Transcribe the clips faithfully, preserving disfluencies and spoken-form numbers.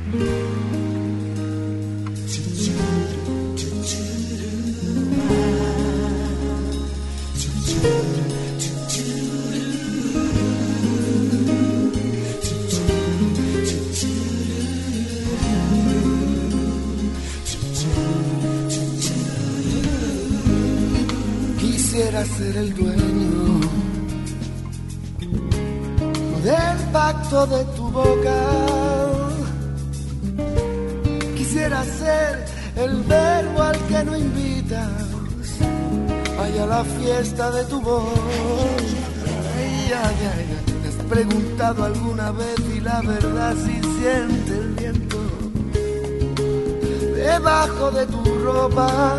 Quisiera ser el dueño del pacto de tu boca. Quisiera ser el verbo al que no invitas, vaya a la fiesta de tu voz. Ay, ay, ay, ay. ¿Te has preguntado alguna vez y la verdad si siente el viento debajo de tu ropa?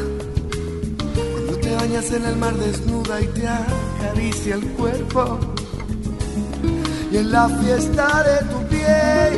Te bañas en el mar desnuda y te acaricia el cuerpo, y en la fiesta de tu piel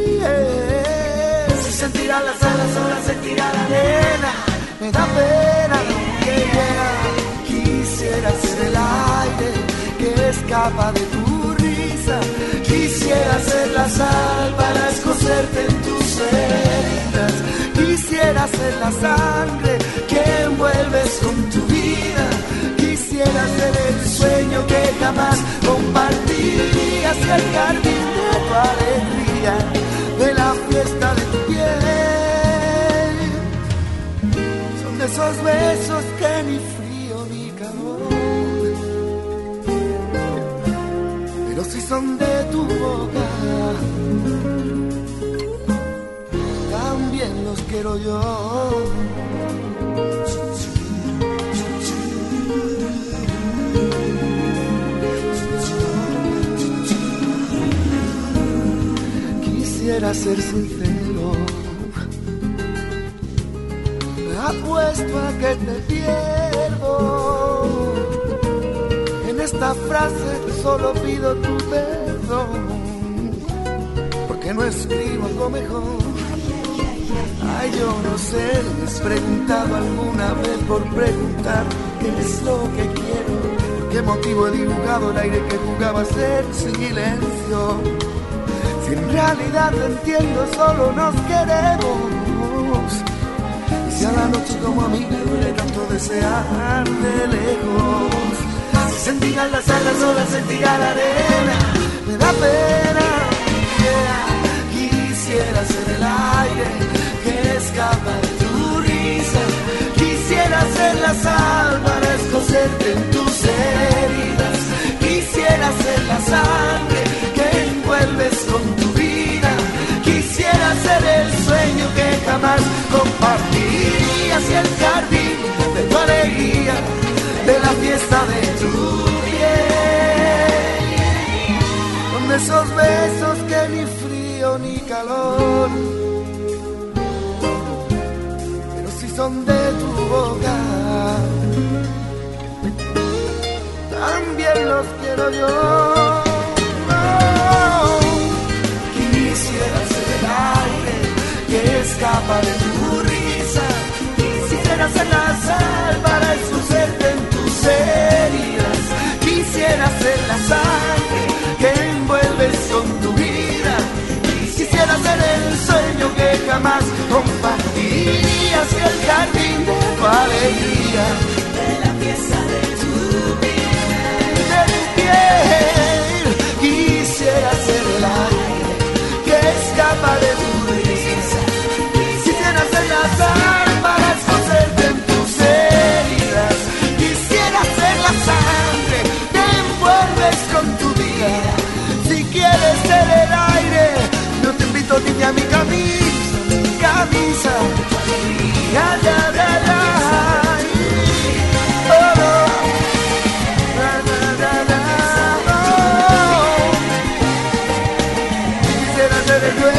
si sentirá las alas, ahora sentirá la arena. Me da pena que llega. Quisiera ser el aire que escapa de tu risa. Quisiera ser la sal para escocerte en tus heridas. Quisiera ser la sangre que envuelves con tu vida. Quisiera ser el sueño que jamás compartirías, y el jardín de tu alegría, de la fiesta de tu piel. Son de esos besos que ni frío ni calor, pero si son de tu boca, también los quiero yo. Quisiera ser sincero, apuesto a que te pierdo. En esta frase solo pido tu perdón, porque no escribo algo mejor. Ay, yo no sé, ¿me has preguntado alguna vez por preguntar qué es lo que quiero? ¿Por qué motivo he dibujado el aire que jugaba a ser silencio? Si en realidad te entiendo, solo nos queremos. Y si a la noche como a mí me duele tanto desear de lejos, si sentirás las alas o la sentirá la arena, me da pena. Yeah. Quisiera ser el aire que escapa de tu risa. Quisiera ser la sal para escocerte en tus heridas. Quisiera ser la sangre que envuelves con tu vida. Quisiera ser el sueño que jamás compartirías, y el jardín de tu alegría, de la fiesta de tu piel. Con esos besos que ni frío ni calor, pero si son de tu boca, también los quiero yo. Quisiera ser el aire que escapa de tu risa. Quisiera ser la sal para escocerte en tus heridas. Quisiera ser la sangre que envuelves con tu vida. Quisiera ser el sueño que jamás compartirías, y el jardín de tu alegría, de la fiesta de tu piel, de tu piel. Quisiera ser el aire que escapa de tu risa. Quisiera ser la sal para escocerte en tus heridas. Quisiera ser la sangre que envuelves con tu vida. Si quieres ser el aire, yo te invito niña a mi camisa, mi camisa. Ya, ya, ya, ya. Oh, no. Ya, ya, ya, ya. Oh. Quisiera ser el dueño